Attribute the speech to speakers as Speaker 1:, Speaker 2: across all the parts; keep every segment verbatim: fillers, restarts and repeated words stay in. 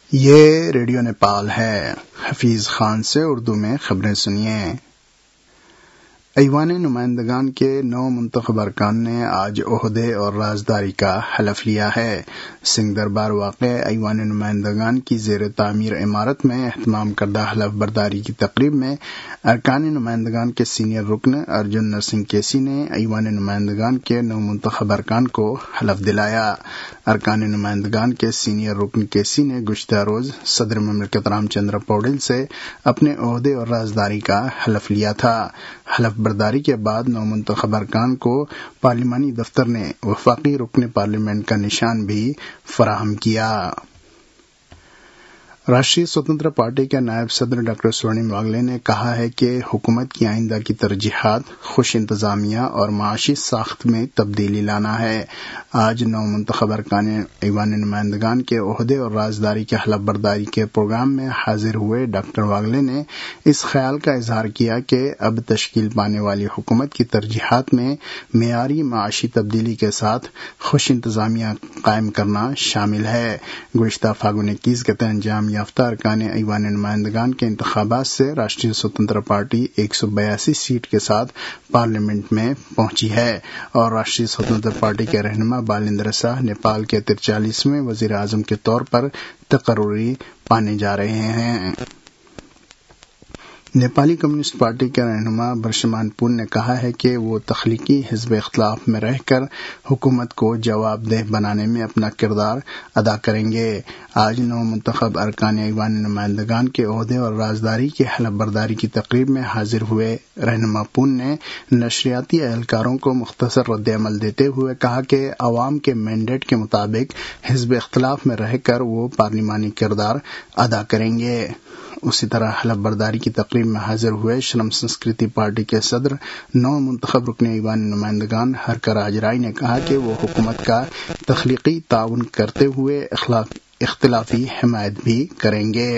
Speaker 1: یہ ریڈیو نیپال ہے۔ حفیظ خان سے اردو میں خبریں سنیے۔ ایوان نمائندگان کے نو منتخب ارکان نے آج عہدے اور رازداری کا حلف لیا ہے۔ سنگھ دربار واقع ایوان نمائندگان کی زیر تعمیر عمارت میں اہتمام کردہ حلف برداری کی تقریب میں ارکان نمائندگان کے سینئر رکن ارجن نرسنگھ کیسی نے ایوان نمائندگان کے نو منتخب ارکان کو حلف دلایا۔ ارکان نمائندگان کے سینئر رکن کیسی نے گزشتہ روز صدر مملکت رام چندر پوڈل سے اپنے عہدے اور رازداری کا حلف لیا تھا۔ حلف برداری کے بعد نو منتخب ارکان کو پارلیمانی دفتر نے وفاقی رکن پارلیمنٹ کا نشان بھی فراہم کیا۔ راشٹریہ سوتنترا پارٹی کے نائب صدر ڈاکٹر سورنیم واگلے نے کہا ہے کہ حکومت کی آئندہ کی ترجیحات خوش انتظامیہ اور معاشی ساخت میں تبدیلی لانا ہے۔ آج نو منتخب ارکان ایوان نمائندگان کے عہدے اور رازداری کے حلف برداری کے پروگرام میں حاضر ہوئے ڈاکٹر واگلے نے اس خیال کا اظہار کیا کہ اب تشکیل پانے والی حکومت کی ترجیحات میں معیاری معاشی تبدیلی کے ساتھ خوش انتظامیہ قائم کرنا شامل ہے۔ گزشتہ فاگن اکیس کے تحت انجام یافتہ ارکان ایوان نمائندگان کے انتخابات سے راشٹریہ سوتنترا پارٹی ایک سو بیاسی سیٹ کے ساتھ پارلیمنٹ میں پہنچی ہے اور راشٹریہ سوتنترا پارٹی کے رہنما بالندر شاہ نیپال کے ترچالیسویں وزیر اعظم کے طور پر تقرری پانے جا رہے ہیں۔ نیپالی کمیونسٹ پارٹی کے رہنما برشمان پون نے کہا ہے کہ وہ تخلیقی حزب اختلاف میں رہ کر حکومت کو جواب دہ بنانے میں اپنا کردار ادا کریں گے۔ آج نو منتخب ارکان ایوان نمائندگان کے عہدے اور رازداری کی حلف برداری کی تقریب میں حاضر ہوئے رہنما پون نے نشریاتی اہلکاروں کو مختصر رد عمل دیتے ہوئے کہا کہ عوام کے مینڈیٹ کے مطابق حزب اختلاف میں رہ کر وہ پارلیمانی کردار ادا کریں گے۔ اسی طرح حلف برداری کی تقریب میں حاضر ہوئے شرم سنسکرتی پارٹی کے صدر نو منتخب رکن ایوان نمائندگان ہرکا راج رائے نے کہا کہ وہ حکومت کا تخلیقی تعاون کرتے ہوئے اختلافی حمایت بھی کریں گے۔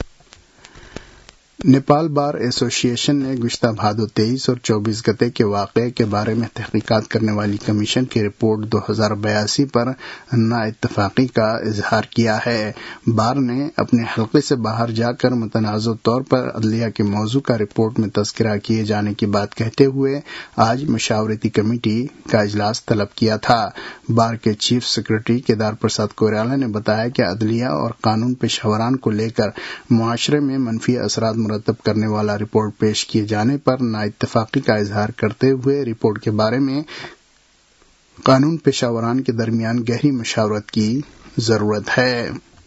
Speaker 1: نیپال بار ایسوسی ایشن نے گزشتہ بھادو تیئیس اور چوبیس گتے کے واقعے کے بارے میں تحقیقات کرنے والی کمیشن کی رپورٹ دو ہزار بیاسی پر نا اتفاقی کا اظہار کیا ہے۔ بار نے اپنے حلقے سے باہر جا کر متنازع طور پر عدلیہ کے موضوع کا رپورٹ میں تذکرہ کیے جانے کی بات کہتے ہوئے آج مشاورتی کمیٹی کا اجلاس طلب کیا تھا۔ بار کے چیف سیکرٹری کیدار پرساد کوئرالا نے بتایا کہ عدلیہ اور قانون پیشہ وران کو لے کر معاشرے میں منفی اثرات مرتب کرنے والا رپورٹ پیش کیے جانے پر نا اتفاقی کا اظہار کرتے ہوئے رپورٹ کے بارے میں قانون پیشہ وران کے درمیان گہری مشاورت کی ضرورت ہے۔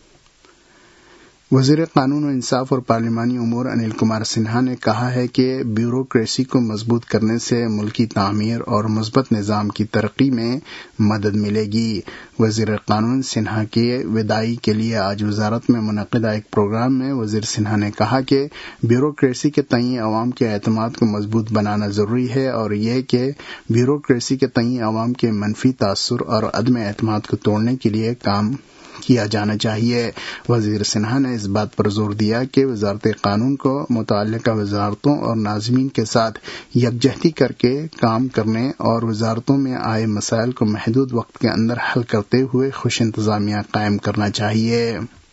Speaker 1: وزیر قانون و انصاف اور پارلیمانی امور انل کمار سنہا نے کہا ہے کہ بیوروکریسی کو مضبوط کرنے سے ملکی تعمیر اور مثبت نظام کی ترقی میں مدد ملے گی۔ وزیر قانون سنہا کے وداعی کے لیے آج وزارت میں منعقدہ ایک پروگرام میں وزیر سنہا نے کہا کہ بیوروکریسی کے تئیں عوام کے اعتماد کو مضبوط بنانا ضروری ہے اور یہ کہ بیوروکریسی کے تئیں عوام کے منفی تاثر اور عدم اعتماد کو توڑنے کے لیے کام کیا جانا چاہیے۔ وزیر سنہا نے اس بات پر زور دیا کہ وزارت قانون کو متعلقہ وزارتوں اور ناظمین کے ساتھ یکجہتی کر کے کام کرنے اور وزارتوں میں آئے مسائل کو محدود وقت کے اندر حل کرتے ہوئے خوش انتظامیہ قائم کرنا چاہیے۔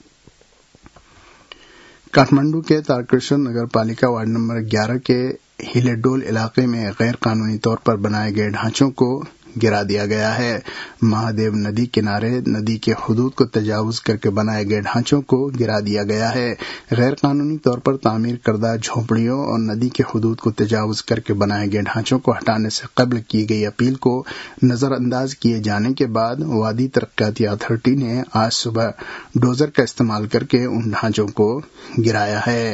Speaker 1: کاٹھمنڈو کے تارکیشور نگر پالیکا وارڈ نمبر گیارہ کے ہیلے ڈول علاقے میں غیر قانونی طور پر بنائے گئے ڈھانچوں کو گرا دیا گیا ہے۔ مہادیو ندی کنارے ندی کے حدود کو تجاوز کر کے بنائے گئے ڈھانچوں کو گرا دیا گیا ہے۔ غیر قانونی طور پر تعمیر کردہ جھونپڑیوں اور ندی کے حدود کو تجاوز کر کے بنائے گئے ڈھانچوں کو ہٹانے سے قبل کی گئی اپیل کو نظر انداز کیے جانے کے بعد وادی ترقیاتی اتھارٹی نے آج صبح ڈوزر کا استعمال کر کے ان ڈھانچوں کو گرایا ہے۔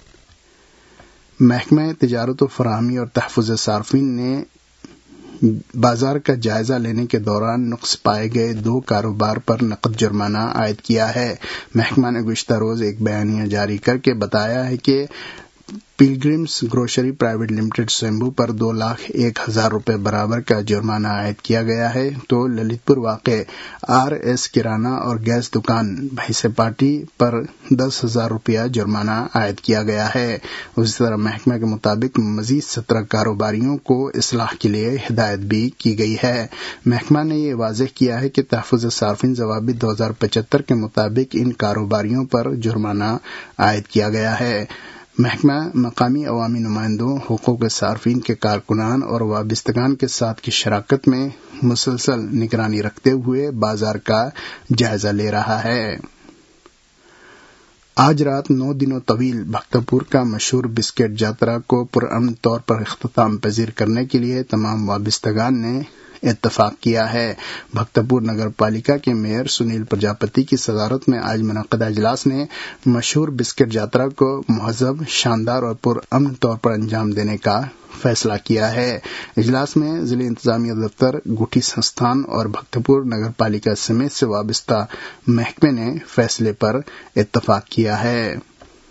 Speaker 1: محکمہ تجارت و فراہمی اور تحفظ صارفین نے بازار کا جائزہ لینے کے دوران نقص پائے گئے دو کاروبار پر نقد جرمانہ عائد کیا ہے۔ محکمہ نے گزشتہ روز ایک بیانیہ جاری کر کے بتایا ہے کہ पिलग्रिम्स ग्रोसरी प्राइवेट लिमिटेड स्वयंभू पर दो लाख एक हजार रुपए बराबर का जुर्माना आयद किया गया है, तो ललितपुर वाक़े आर एस किराना और गैस दुकान भैंसेपाटी पर दस हजार रुपया जुर्माना आयद किया गया है। उसी तरह महकमा के मुताबिक मजीद सत्रह कारोबारियों को इस्लाह के लिए हिदायत भी की गई है। महकमा ने ये वाज़ेह किया है कि तहफ़्फ़ुज़ सार्फिन ज़वाबित दो हजार पचहत्तर के मुताबिक इन कारोबारियों पर जुर्माना आयद किया गया है। महकमा मकामी अवामी नुमाइंदों, हुकूक सार्फिन के कारकुनान और वाबिस्तगान के साथ की शराकत में मुसलसल निगरानी रखते हुए बाजार का जायजा ले रहा है। आज रात नौ दिनों तवील भक्तपुर का मशहूर बिस्किट जात्रा को पुरअमन तौर पर इख्तिताम पजीर करने के लिए तमाम वाबिस्तगान ने इत्तफाक किया है। भक्तपुर नगर पालिका के मेयर सुनील प्रजापति की सदारत में आज मुनक़दा इजलास ने मशहूर बिस्किट यात्रा को मुहज़्ज़ब, शानदार और पुरअमन तौर पर अंजाम देने का फैसला किया है। इजलास में जिले इंतजामिया दफ्तर, गुठी संस्थान और भक्तपुर नगर पालिका समेत से वाबस्ता महकमे ने फैसले पर इत्तफाक किया है।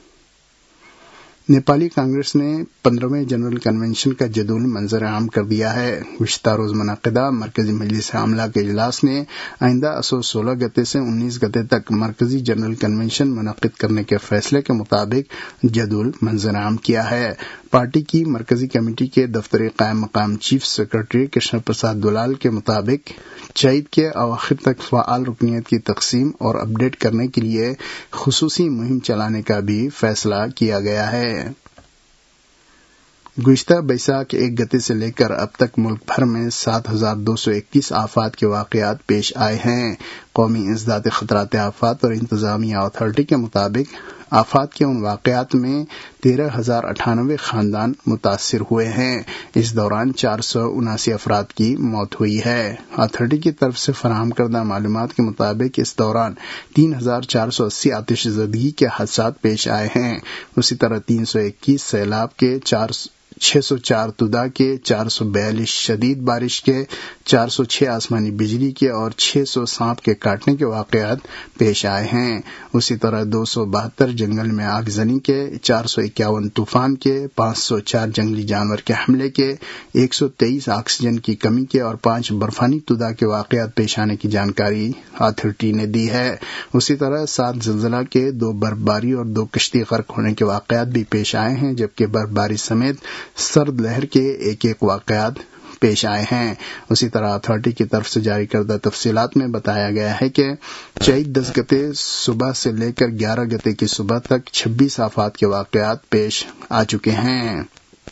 Speaker 1: नेपाली कांग्रेस ने पंद्रहवें जनरल कन्वेंशन का जदूल मंजर आम कर दिया है। गुज़िश्ता रोज मुनक़दा मरकजी मजलिस आमला के इजलास ने आइंदा असो सोलह गते से उन्नीस गते तक मरकजी जनरल कन्वेंशन मुनक़िद करने के फैसले के मुताबिक जदूल मंजर आम किया है। पार्टी की मरकजी कमेटी के दफ्तर कायम मकाम चीफ सेक्रेटरी कृष्ण प्रसाद दुलाल के मुताबिक चईद के अवाखिर तक फ़आल रुकनियत की तकसीम और अपडेट करने के लिए खुसूसी मुहिम चलाने का भी फैसला किया गया है। गुज़िश्ता बैसाख एक गते से लेकर अब तक मुल्क भर में सात हजार दो सौ इक्कीस आफात के वाक़यात पेश आए हैं। कौमी इंसदाद खतरात आफात और इंतजामिया अथॉरिटी के मुताबिक आफात के उन वाक़यात में तेरह हजार अठानवे खानदान मुतासिर हुए हैं। इस दौरान चार सौ उनासी अफराद की मौत हुई है। अथॉरिटी की तरफ से फराहम करदा मालूमात के मुताबिक इस दौरान तीन हजार चार सौ अस्सी आतिशज़दगी के हादसात पेश आए हैं। उसी तरह तीन सौ इक्कीस सैलाब के, चार छह सौ चार तुदा के, चार सौ बयालीस शदीद बारिश के, चार सौ छह आसमानी बिजली के और छह सौ सांप के काटने के वाक़यात पेश आए हैं। उसी तरह दो सौ बहत्तर जंगल में आगजनी के, चार सौ इक्यावन तूफान के, पाँच सौ चार जंगली जानवर के हमले के, एक सौ तेईस ऑक्सीजन की कमी के और पांच बर्फानी तुदा के वाक़यात पेश आने की जानकारी अथॉरिटी ने दी है। उसी तरह सात ज़लज़ला के, दो बर्फबारी और दो कश्ती गर्क होने के वाक़यात भी पेश आए हैं, जबकि बर्फबारी समेत सर्द लहर के एक एक वाक़यात पेश आए हैं। उसी तरह अथॉरिटी की तरफ से जारी करदा तफसीलात में बताया गया है कि चईद दस गते सुबह से लेकर ग्यारह गते की सुबह तक छब्बीस आफात के वाक़यात पेश आ चुके हैं।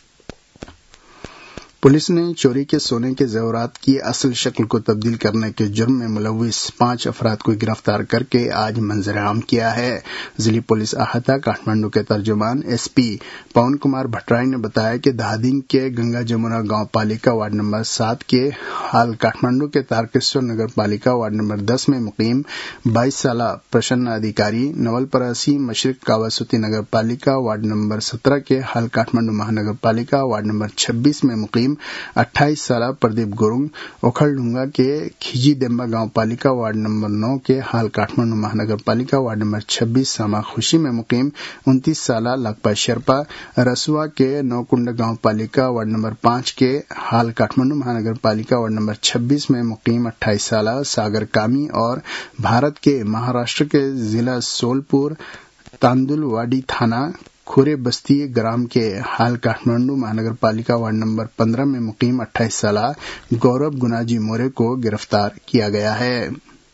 Speaker 1: पुलिस ने चोरी के सोने के ज़ेवरात की असल शक्ल को तब्दील करने के जुर्म में मुलव्विस पांच अफराद को गिरफ्तार करके आज मंजर आम किया है। जिली पुलिस अहाता काठमांडू के तर्जुमान एसपी पवन कुमार भट्टराई ने बताया कि दाहदिंग के गंगा जमुना गांव पालिका वार्ड नंबर सात के हाल काठमांडू के तारकेश्वर नगर पालिका वार्ड नंबर दस में मुकीम बाईस साल प्रसन्न अधिकारी, नवलपरासी मशरिक कावासुती नगर पालिका वार्ड नंबर सत्रह के हाल काठमांडू महानगर पालिका वार्ड नंबर छब्बीस में मुकीम अट्ठाईस साल प्रदीप गुरुंग, ओखलढुंगा के खिजी देम्बा गांव पालिका वार्ड नंबर नौ के हाल काठमांडू महानगर पालिका वार्ड नंबर छब्बीस सामा खुशी में मुकीम उनतीस साल लकपा शेरपा, रसुआ के नौकुंड गांव पालिका वार्ड नंबर पांच के हाल काठमांडू महानगर पालिका वार्ड नंबर छब्बीस में मुकीम अट्ठाईस साल सागर कामी और भारत के महाराष्ट्र के जिला सोलपुर तांदुलवाड़ी थाना खोरे बस्ती ग्राम के हाल काठमांडू महानगर पालिका वार्ड नंबर पंद्रह में मुकीम अट्ठाईस साल गौरव गुनाजी मोरे को गिरफ्तार किया गया है।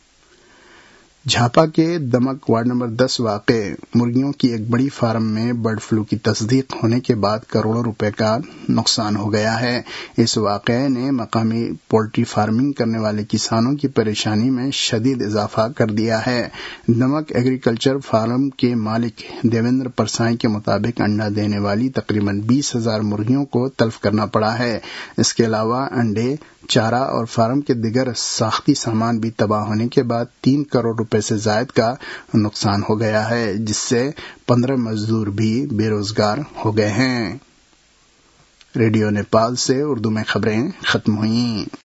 Speaker 1: झापा के दमक वार्ड नंबर दस वाक़े मुर्गियों की एक बड़ी फार्म में बर्ड फ्लू की तस्दीक होने के बाद करोड़ों रुपए का नुकसान हो गया है। इस वाक़े ने मकामी पोल्ट्री फार्मिंग करने वाले किसानों की परेशानी में शदीद इजाफा कर दिया है। दमक एग्रीकल्चर फार्म के मालिक देवेंद्र परसाई के मुताबिक अंडा देने वाली तकरीबन बीस हजार मुर्गियों को तल्फ करना पड़ा है। इसके अलावा अंडे, चारा और फार्म के दिगर साख्ती सामान भी तबाह होने के बाद तीन करोड़ रुपए से जायद का नुकसान हो गया है, जिससे पंद्रह मजदूर भी बेरोजगार हो गए हैं। रेडियो नेपाल से उर्दू में खबरें खत्म हुई।